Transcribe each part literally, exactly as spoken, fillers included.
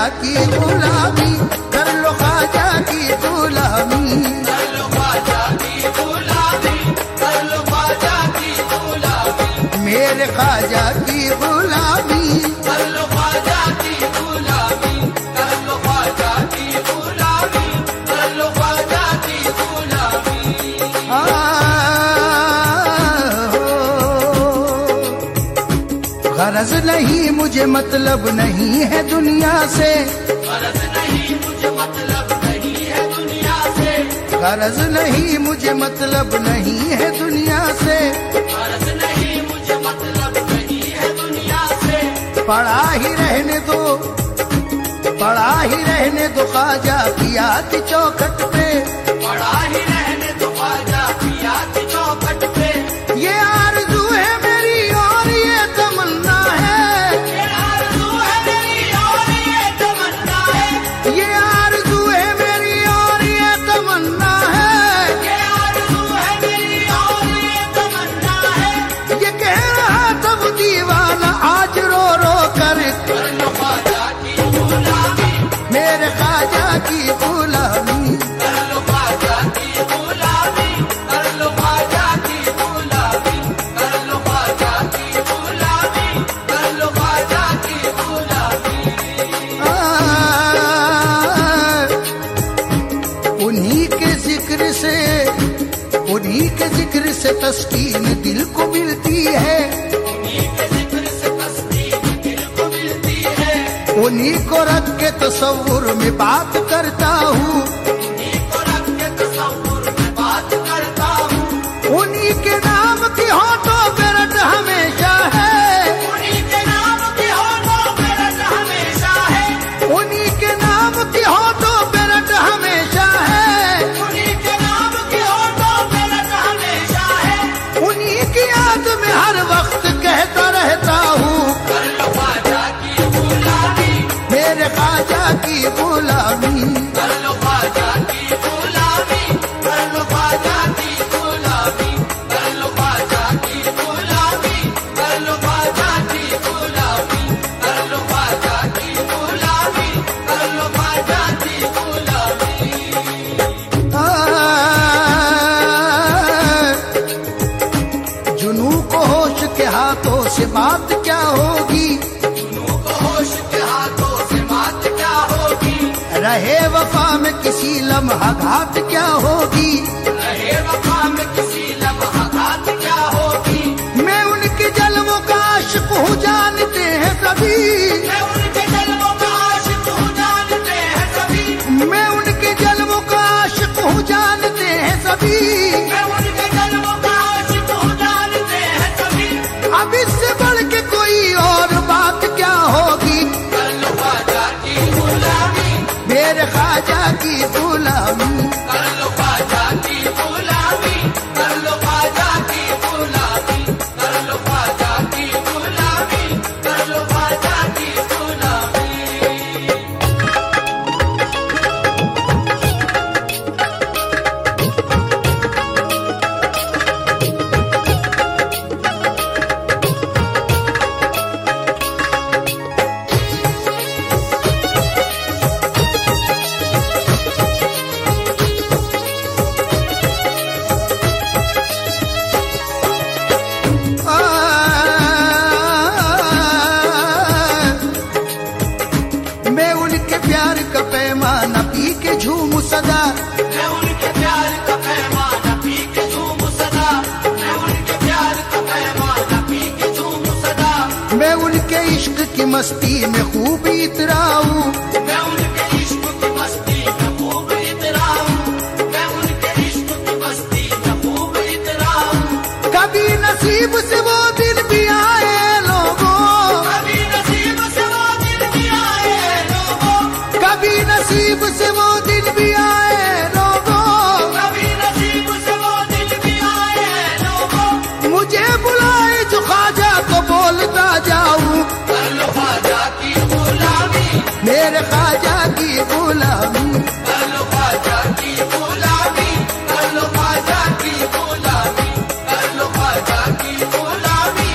की गुलामी, कर लो ख्वाजा की गुलामी, कर लो ख्वाजा की गुलामी, कर लो ख्वाजा की गुलामी, मेरे ख्वाजा की गुलामी, कर लो ख्वाजा की गुलामी, कर लो ख्वाजा की गुलामी, कर लो ख्वाजा की गुलामी। आ, गरज नहीं मुझे मतलब नहीं है दुनिया से, गरज नहीं मुझे मतलब नहीं है दुनिया से, गरज नहीं मुझे मतलब नहीं है दुनिया से, गरज नहीं मुझे मतलब नहीं है दुनिया से। पड़ा ही रहने दो, पड़ा ही रहने दो ख्वाजा की याद चौखट पे, पड़ा ही रहने दो ख्वाजा की याद चौखट पे। ये आरज़ू है मेरी और ये तमन्ना है, ये आरज़ू है मेरी और ये तमन्ना है, ये आरज़ू है मेरी और ये तमन्ना है, ये आरज़ू है मेरी और ये तमन्ना है। ये कह रहा तब दीवाना आज रो रो कर, कर लो ख्वाजा की गुलामी, मेरे ख्वाजा की गुलामी, कर लो ख्वाजा की गुलामी, कर लो ख्वाजा की गुलामी, कर लो ख्वाजा की गुलामी, कर लो ख्वाजा की गुलामी। आ, उन्हीं के जिक्र से, उन्हीं के जिक्र से तस्कीन दिल को मिलती है, उन्हीं के जिक्र से तस्कीन दिल को मिलती है, उन्हीं को रख के तसव्वुर में बात करता हूँ, उन्हीं को रख के तसव्वुर में बात करता हूँ, उन्हीं के नाम की होठों पे रट हमेशा है, उन्हीं के नाम की होठों पे रट हमेशा है, उन्हीं के नाम की होठों पे रट हमेशा है, उन्हीं के नाम की होठों पे रट हमेशा है। उन्हीं की याद में हर वक्त कहता रहता हूँ, कर लो ख्वाजा की गुलामी, मेरे ख्वाजा की गुलामी, कर लो ख्वाजा की गुलामी, कर लो ख्वाजा की गुलामी, कर लो ख्वाजा की गुलामी, कर लो ख्वाजा की गुलामी, कर लो ख्वाजा की गुलामी, कर लो ख्वाजा की गुलामी। आ, जुनू को होश के हाथों से बात क्या होगी, जुनू को होश के हाथों से बात क्या होगी, रहे वफा में किसी लम्हा घात क्या होगी, रहे वफा में किसी लम्हा घात क्या होगी। मैं उनके जलवों का आशिक हूँ जानते हैं सभी, मैं उनके जलवों का आशिक हूँ जानते हैं सभी, मैं उनके जलवों का आशिक हूँ जानते हैं सभी, मैं उनके जलवों का आशिक हूँ जानते हैं सभी। अब इससे बढ़ के कोई और बात क्या होगी, कर लो ख्वाजा की गुलामी, मेरे ख्वाजा की गुलामी, कर लो ख्वाजा की गुलामी, कर लो ख्वाजा की गुलामी, कर लो ख्वाजा की गुलामी, कर लो ख्वाजा की गुलामी। आ, मैं उनके प्यार का पैमाना पी के झूमू सदा, मैं उनके प्यार का पैमाना पी के झूमूं सदा, मैं उनके प्यार का पैमाना पी के झूमूं सदा, मैं उनके इश्क की मस्ती में खूब इतराऊं, मैं उनके इश्क की मस्ती में खूब इतराऊं, मैं उनके इश्क की मस्ती में खूब इतराऊं। कभी नसीब से वो दिन भी आए लोगों, कभी नसीब से वो दिन भी आए लोगों, कभी नसीब से वो दिन भी आए लोगों, कभी नसीब से वो दिन भी आए लोगों। मुझे बुलाए जो ख्वाजा को बोलता जाऊं, कर लो ख्वाजा की गुलामी, मेरे ख्वाजा की गुलामी, कर लो ख्वाजा की गुलामी, कर लो ख्वाजा की गुलामी, कर लो ख्वाजा की गुलामी,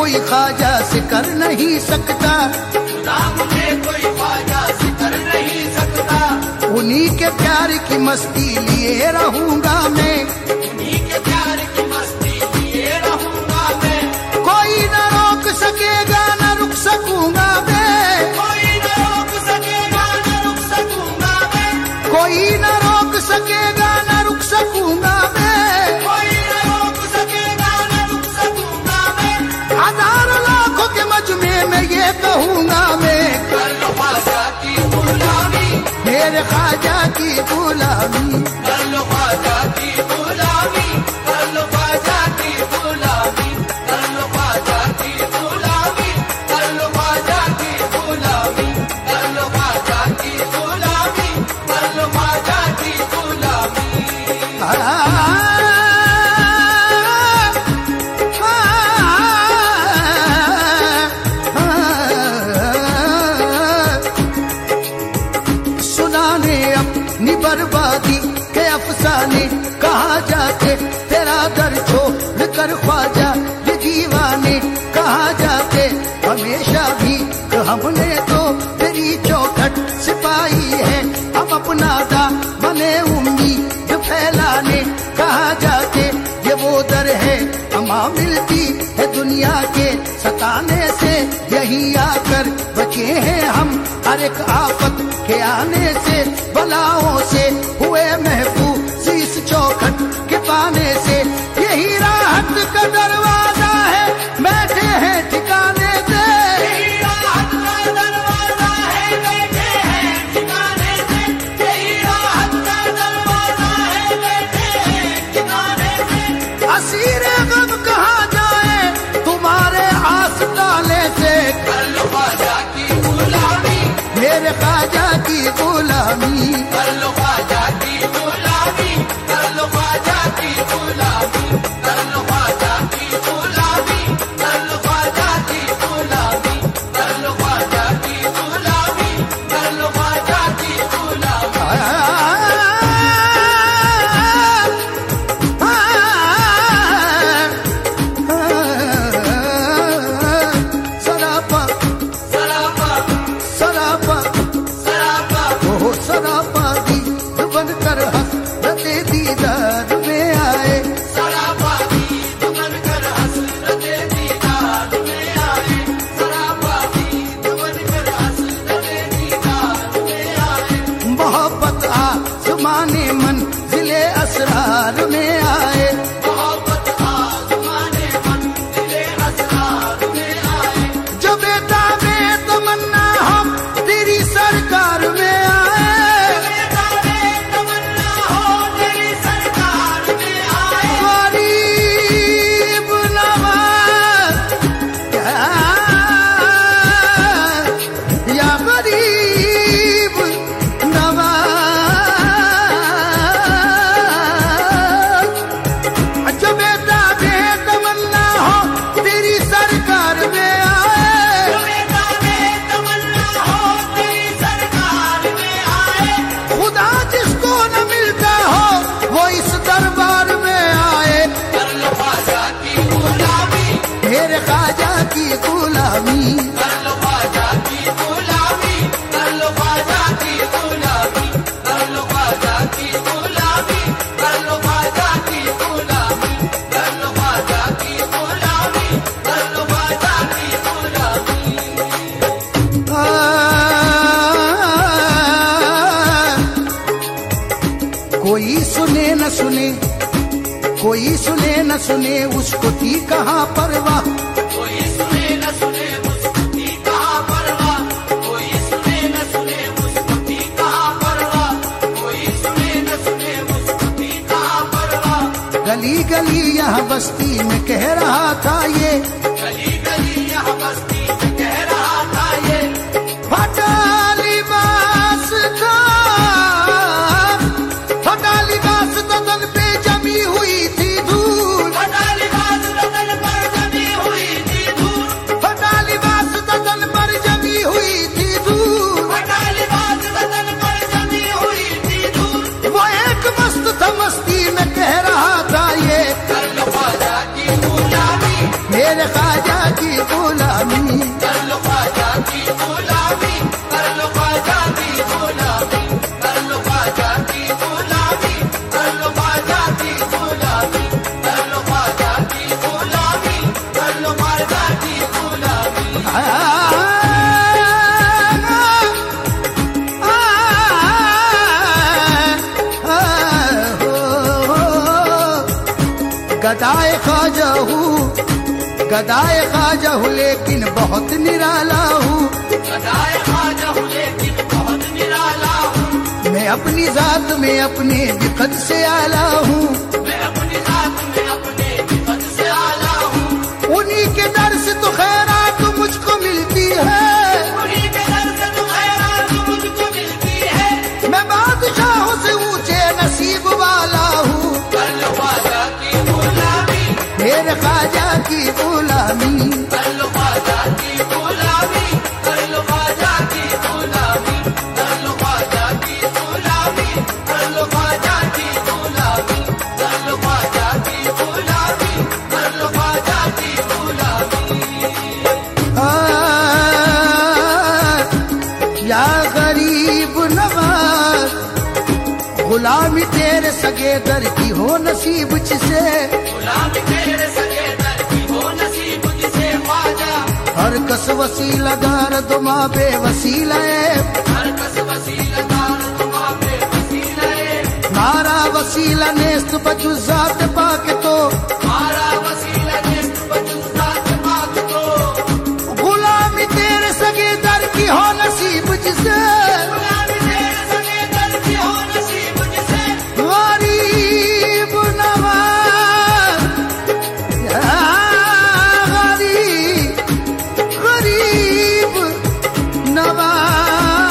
कोई ख्वाजा से कर नहीं सकता, खुदा मुझे कोई ख्वाजा से कर नहीं सकता। उन्हीं के प्यार की मस्ती लिए रहूंगा मैं, उन्हीं के प्यार की मस्ती लिए रहूंगा मैं। कोई न रोक सकेगा न रुक सकूंगा मैं, कोई न रोक सकेगा न रुक सकूंगा मैं। कोई न रोक सकेगा न रुक सकूंगा मैं, कोई न रोक सकेगा न रुक सकूंगा मैं। हजारों लाखों के मजमे में ये कहूंगा मैं, कर लो ख्वाजा की गुलामी, मेरे ख्वाजा की गुलामी, कर लो ख्वाजा की गुलामी, कर लो ख्वाजा की गुलामी, कर लो ख्वाजा की गुलामी, कर लो ख्वाजा की गुलामी, कर लो ख्वाजा की गुलामी, कर लो ख्वाजा की गुलामी। आ, आ, सुनाने अपनी बर्बादी के अफसाने कहाँ जाते, तेरा दर छोड़ कर ख्वाजा ये दीवाने कहाँ जाते। हमेशा भी हमने तो तेरी चौखट सिपाही है, हम अपना दा बने उम्मीद फैलाने कहाँ जाते। ये वो दर है अमा मिलती है दुनिया के सताने से, यही आकर बचे हैं हम हर एक आफत के आने से। बलाओं से हुए महफूज इस चौखट के पाने से, यही राहत का दरवाजा है बैठे हैं ठिकाने से। यही राहत का दरवाजा है बैठे हैं ठिकाने से, यही राहत का दरवाजा है बैठे हैं ठिकाने से। असीरे गम कहाँ जाए तुम्हारे आस्ताने से, कर लो ख्वाजा की गुलामी, मेरे ख्वाजा की गुलामी, कर लो ख्वाजा की गुलामी, कर लो ख्वाजा की गुलामी, कर लो ख्वाजा की गुलामी, कर लो ख्वाजा की गुलामी, कर लो ख्वाजा की गुलामी, कर लो ख्वाजा की गुलामी। आ, आ, सरापा सरापा सरापा सरापा ओ सरापा दी बनकर हसरते दीदार में आए। सरापा दीद बनकर हसरते दीदार में आए, सरापा दीद बनकर हसरते दीदार में आए। मोहब्बत आसमाने मंजिले असरार में आए। मोहब्बत आसमाने मंजिले असरार में आए। जो बेटा बे तमन्ना हम तेरी सरकार में आए। बेदारे तमन्ना हो तेरी सरकार में आए। गरीब नवाज या गरीब नवाज, जो बेटा बे तमन्ना हो तेरी सरकार में आए। बेदारे तमन्ना हो तेरी सरकार में आए। खुदा जिसको न मिलता हो वो इस दरबार में आए। कर लो ख्वाजा की गुलामी, मेरे ख्वाजा की गुलामी, कर लो ख्वाजा की गुलामी, कर लो ख्वाजा की गुलामी, कर लो ख्वाजा की गुलामी, कर लो ख्वाजा की गुलामी, कर लो ख्वाजा की गुलामी, कर लो ख्वाजा की गुलामी। आ, कोई सुने न सुने, कोई सुने न सुने उसको थी कहाँ परवाह। कोई सुने न सुने मुझको थी कहाँ परवाह, कोई सुने न सुने मुझको थी कहाँ परवाह, कोई सुने न सुने मुझको थी कहाँ परवाह। गली गली यहाँ बस्ती में कह रहा था ये, गली गली यहाँ बस्ती में कह रहा था ये। फटा लिबास था, फटा लिबास बदन पे जमी हुई थी धूल। फटा लिबास बदन पर जमी हुई थी धूल, फटा लिबास बदन पर जमी हुई थी धूल। फटा लिबास बदन पर जमी हुई थी धूल। वो एक मस्त था मस्ती में कह रहा था ये, कर लो ख्वाजा की गुलामी, मेरे ख्वाजा की गदाए ख्वाजा हूँ, गदाए ख्वाजा हूँ लेकिन बहुत निराला हूँ। गदाए ख्वाजा हूँ लेकिन बहुत निराला हूँ। मैं अपनी जात में अपने बिखत से आला हूँ। मैं अपनी जात में अपने बिखत से आला हूँ। उन्हीं के दर से तो खैरात मुझको मिलती है। उन्हीं के दर से तो खैरात मुझको मिलती है। मैं बादशाहों से ऊंचे नसीब वाला हूँ। कर लो ख्वाजा की गुलामी, मेरे ख्वाजा की गुलामी। कर लो ख्वाजा की गुलामी, कर लो ख्वाजा की गुलामी, कर लो ख्वाजा की गुलामी, कर लो ख्वाजा की गुलामी, कर लो ख्वाजा की गुलामी, कर लो ख्वाजा की गुलामी। आ, या गरीब नवाज, गुलामी तेरे सगे दर की हो नसीब जिसे। गुलामी तेरे सगे दर की हो नसीब जिसे ख्वाजा। हर कस वसीला दार दुमा बेवसीला है। हर कस वसीला दार दुआ बेवसीला है। मारा वसीला नेस्त बजु जात पाके तो। मारा वसीला नेस्त बजु जात पाके तो। गुलामी तेरे सगे दर की हो नसीब जिसे। गुलामी तेरे सगे दर की हो नसीब जिसे। गरीब नवाज, या गरीब, गरीब नवाज,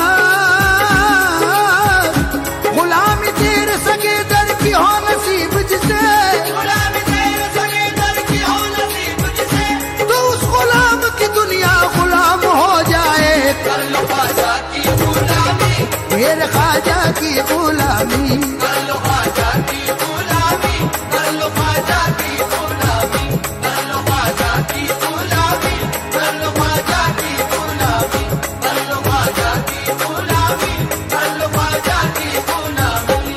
गुलामी तेरे सगे दर की हो नसीब जिसे। गुलामी तेरे सगे दर की हो नसीब जिसे। तो उस गुलाम की दुनिया गुलाम हो जाए। कर लो ख्वाजा की गुलामी, मेरे ख्वाजा की गुलामी। कर लो ख्वाजा की गुलामी, कर लो ख्वाजा की गुलामी, कर लो ख्वाजा की गुलामी, कर लो ख्वाजा की गुलामी, कर लो ख्वाजा की गुलामी, कर लो ख्वाजा की गुलामी।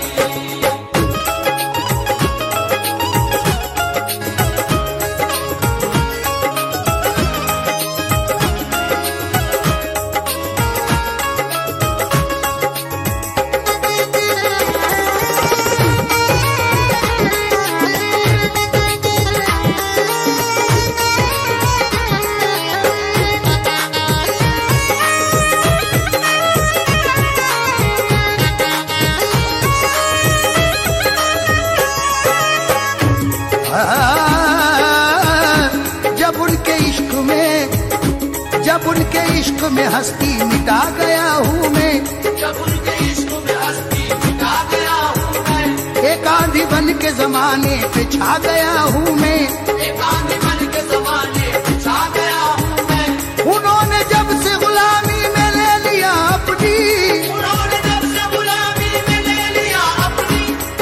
जब उनके इश्क में, जब उनके इश्क में हस्ती मिटा गया हूँ मैं। जब उनके इश्क में हस्ती मिटा गया हूँ मैं। एक आंधी बन के जमाने पे छा गया हूँ मैं। एक आंधी बन के जमाने पे छा गया हूँ मैं। उन्होंने जब से गुलामी में ले लिया अपनी। उन्होंने जब से गुलामी में ले लिया अपनी।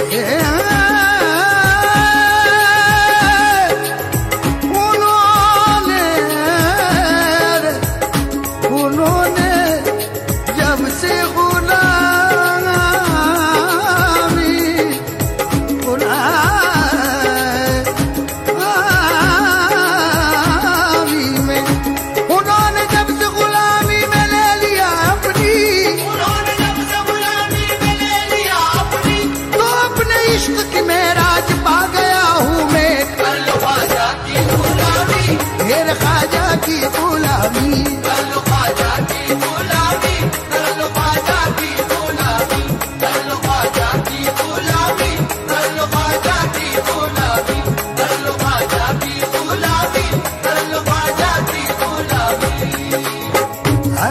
उन्होंने उन्होंने जब से गुलामी गुलामी में, उन्होंने जब से गुलामी में ले लिया अपनी। उन्होंने जब से गुलामी में ले लिया अपनी। तो अपने इश्क की मेराज पा गया हूँ मैं। कर लो ख्वाजा की गुलामी, मेरे ख्वाजा की गुलामी। कर लो ख्वाजा की गुलामी, कर लो ख्वाजा की गुलामी, कर लो ख्वाजा की गुलामी, कर लो ख्वाजा की गुलामी, कर लो ख्वाजा की गुलामी, कर लो ख्वाजा की गुलामी। आ,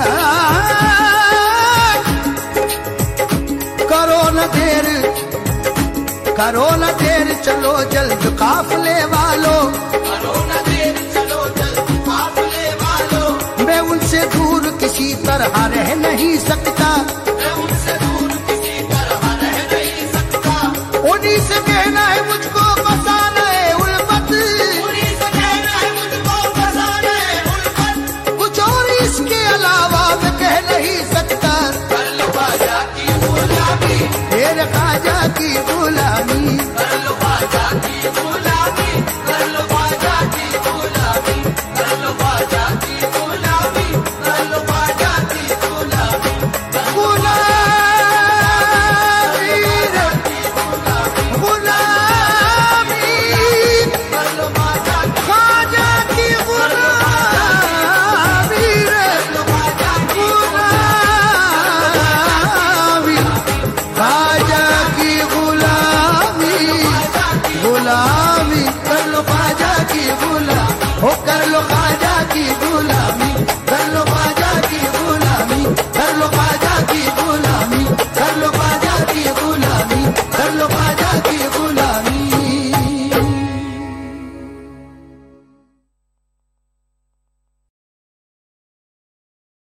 करो न देर, करो न देर, चलो जल्द काफले वालों। करो न देर, चलो जल्द काफले वालों। मैं उनसे दूर किसी तरह रह नहीं सकता। मैं उनसे दूर किसी तरह रह नहीं सकता। उन्हीं से कहना है मुझको बसाना है उल्फत। उन्हीं से कहना है मुझको बसाना है उल्फत। कुछ और इसके अलावा मैं कह नहीं सकता। कर लो ख्वाजा की गुलामी, मेरे ख्वाजा